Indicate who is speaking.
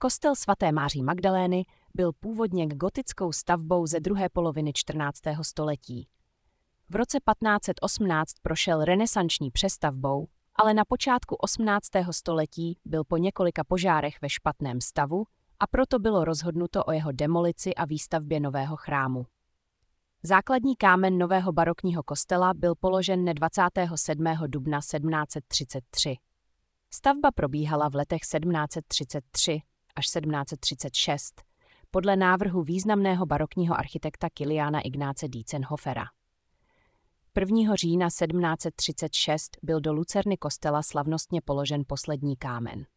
Speaker 1: Kostel svaté Máří Magdalény byl původně gotickou stavbou ze druhé poloviny 14. století. V roce 1518 prošel renesanční přestavbou, ale na počátku 18. století byl po několika požárech ve špatném stavu a proto bylo rozhodnuto o jeho demolici a výstavbě nového chrámu. Základní kámen nového barokního kostela byl položen 27. dubna 1733. Stavba probíhala v letech 1733 až 1736 podle návrhu významného barokního architekta Kiliána Ignáce Dientzenhofera. 1. října 1736 byl do lucerny kostela slavnostně položen poslední kámen.